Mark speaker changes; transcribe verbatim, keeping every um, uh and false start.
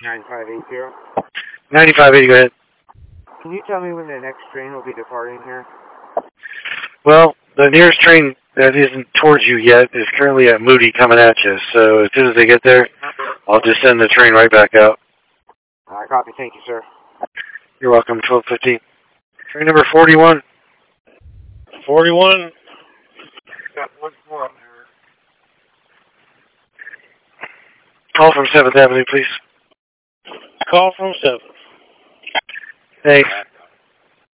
Speaker 1: nine five eight zero.
Speaker 2: ninety-five eighty, go ahead.
Speaker 1: Can you tell me when the next train will be departing here?
Speaker 2: Well, the nearest train that isn't towards you yet is currently at Moody coming at you. So as soon as they get there, I'll just send the train right back out.
Speaker 1: All right, copy. Thank you, sir.
Speaker 2: You're welcome. twelve fifteen. Train number forty-one.
Speaker 3: forty-one.
Speaker 2: Got one more up there. Call from seventh Avenue, please.
Speaker 3: Call from seventh.
Speaker 2: Thanks.